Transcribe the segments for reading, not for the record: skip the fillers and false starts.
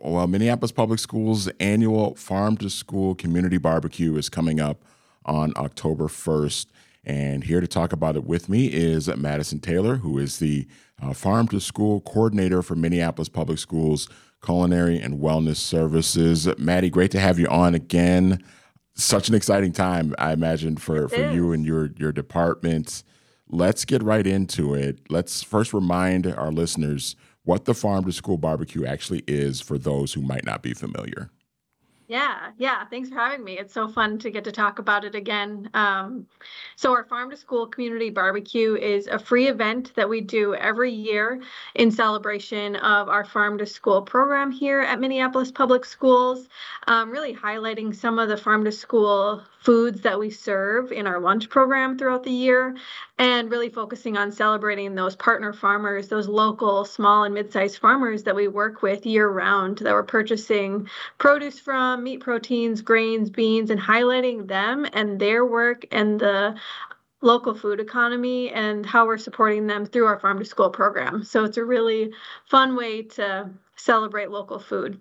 Well, Minneapolis Public Schools' annual Farm to School Community Barbecue is coming up on October 1st. And here to talk about it with me is Madison Taylor, who is the Farm to School Coordinator for Minneapolis Public Schools Culinary and Wellness Services. Maddie, great to have you on again. Such an exciting time, I imagine, for you and your department. Let's get right into it. Let's first remind our listeners what the Farm to School Barbecue actually is for those who might not be familiar. Yeah. Thanks for having me. It's so fun to get to talk about it again. So our Farm to School Community Barbecue is a free event that we do every year in celebration of our Farm to School program here at Minneapolis Public Schools, really highlighting some of the Farm to School foods that we serve in our lunch program throughout the year, and really focusing on celebrating those partner farmers, those local small and mid-sized farmers that we work with year-round that we're purchasing produce from, meat, proteins, grains, beans, and highlighting them and their work and the local food economy and how we're supporting them through our Farm to School program. So it's a really fun way to celebrate local food.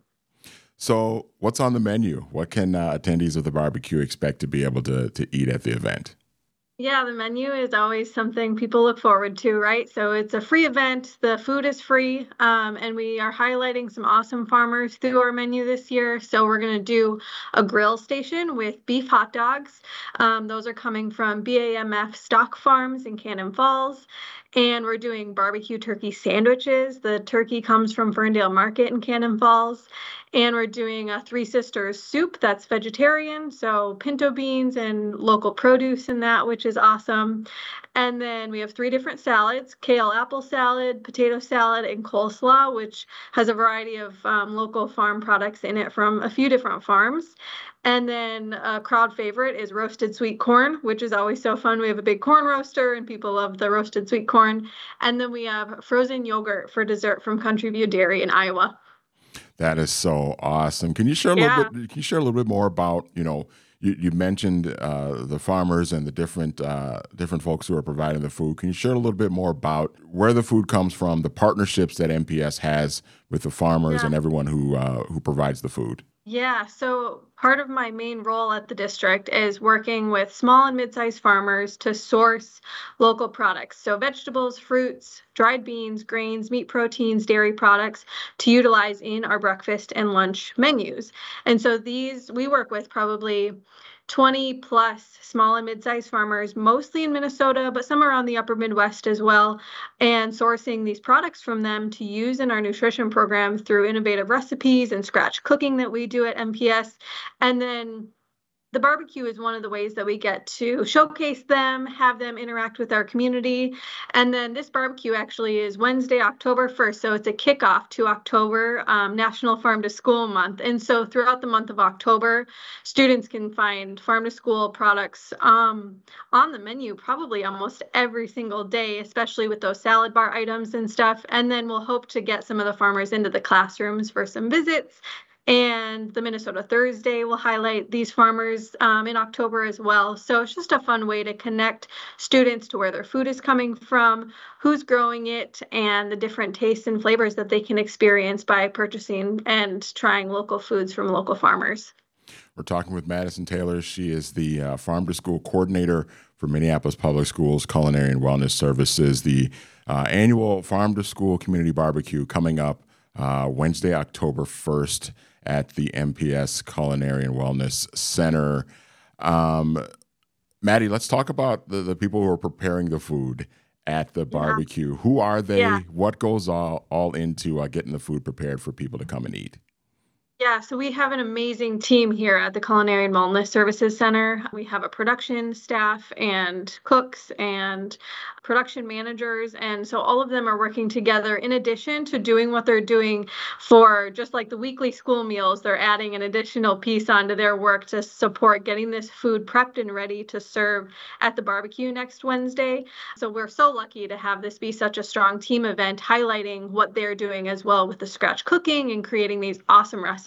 So what's on the menu? What can attendees of the barbecue expect to be able to eat at the event? Yeah, the menu is always something people look forward to, right? So it's a free event. The food is free, and we are highlighting some awesome farmers through our menu this year. So we're going to do a grill station with beef hot dogs. Those are coming from BAMF Stock Farms in Cannon Falls. And we're doing barbecue turkey sandwiches. The turkey comes from Ferndale Market in Cannon Falls. And we're doing a Three Sisters soup that's vegetarian, so pinto beans and local produce in that, which is awesome. And then we have 3 different salads: kale apple salad, potato salad, and coleslaw, which has a variety of local farm products in it from a few different farms. And then a crowd favorite is roasted sweet corn, which is always so fun. We have a big corn roaster and people love the roasted sweet corn. And then we have frozen yogurt for dessert from Country View Dairy in Iowa. That is so awesome. Can you share a little bit more about, you mentioned the farmers and the different folks who are providing the food. Can you share a little bit more about where the food comes from, the partnerships that MPS has with the farmers and everyone who provides the food? Yeah, so part of my main role at the district is working with small and mid-sized farmers to source local products. So vegetables, fruits, dried beans, grains, meat proteins, dairy products to utilize in our breakfast and lunch menus. And so these, we work with probably 20 plus small and mid-sized farmers, mostly in Minnesota, but some around the upper Midwest as well, and sourcing these products from them to use in our nutrition program through innovative recipes and scratch cooking that we do at MPS. And then the barbecue is one of the ways that we get to showcase them, have them interact with our community. And then this barbecue actually is Wednesday, October 1st. So it's a kickoff to October, National Farm to School Month. And so throughout the month of October, students can find farm to school products on the menu probably almost every single day, especially with those salad bar items and stuff. And then we'll hope to get some of the farmers into the classrooms for some visits. And the Minnesota Thursday will highlight these farmers in October as well. So it's just a fun way to connect students to where their food is coming from, who's growing it, and the different tastes and flavors that they can experience by purchasing and trying local foods from local farmers. We're talking with Madison Taylor. She is the Farm to School Coordinator for Minneapolis Public Schools Culinary and Wellness Services. The annual Farm to School Community Barbecue coming up Wednesday, October 1st. At the MPS Culinary and Wellness Center. Maddie, let's talk about the people who are preparing the food at the barbecue. Who are they? What goes all into getting the food prepared for people to come and eat? Yeah, so we have an amazing team here at the Culinary and Wellness Services Center. We have a production staff and cooks and production managers. And so all of them are working together in addition to doing what they're doing for just like the weekly school meals. They're adding an additional piece onto their work to support getting this food prepped and ready to serve at the barbecue next Wednesday. So we're so lucky to have this be such a strong team event, highlighting what they're doing as well with the scratch cooking and creating these awesome recipes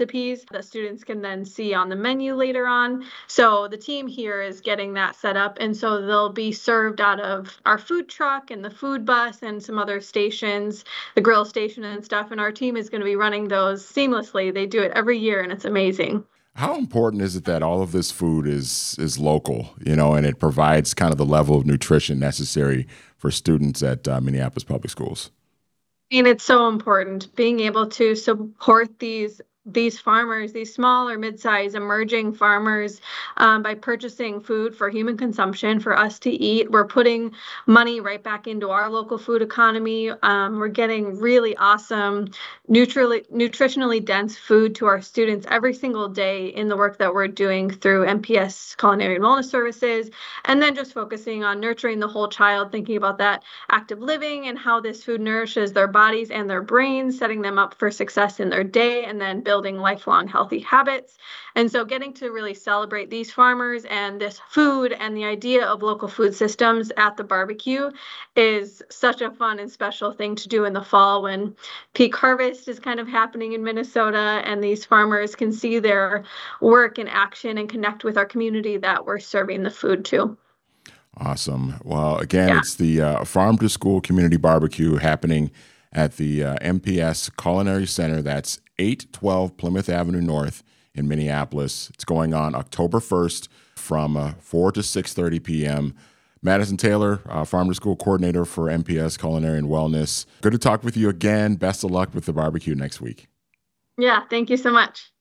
recipes that students can then see on the menu later on. So the team here is getting that set up. And so they'll be served out of our food truck and the food bus and some other stations, the grill station and stuff. And our team is going to be running those seamlessly. They do it every year and it's amazing. How important is it that all of this food is local, and it provides kind of the level of nutrition necessary for students at Minneapolis Public Schools? And it's so important being able to support these farmers, these small or mid-sized emerging farmers, by purchasing food for human consumption for us to eat. We're putting money right back into our local food economy. We're getting really awesome, nutritionally dense food to our students every single day in the work that we're doing through MPS Culinary and Wellness Services, and then just focusing on nurturing the whole child, thinking about that active living and how this food nourishes their bodies and their brains, setting them up for success in their day, and then building lifelong healthy habits. And so getting to really celebrate these farmers and this food and the idea of local food systems at the barbecue is such a fun and special thing to do in the fall when peak harvest is kind of happening in Minnesota and these farmers can see their work in action and connect with our community that we're serving the food to. Awesome. Well, again, It's the Farm to School Community Barbecue happening at the MPS Culinary Center. That's 812 Plymouth Avenue North in Minneapolis. It's going on October 1st from 4 to 6:30 p.m. Madison Taylor, Farm to School Coordinator for MPS Culinary and Wellness. Good to talk with you again. Best of luck with the barbecue next week. Yeah, thank you so much.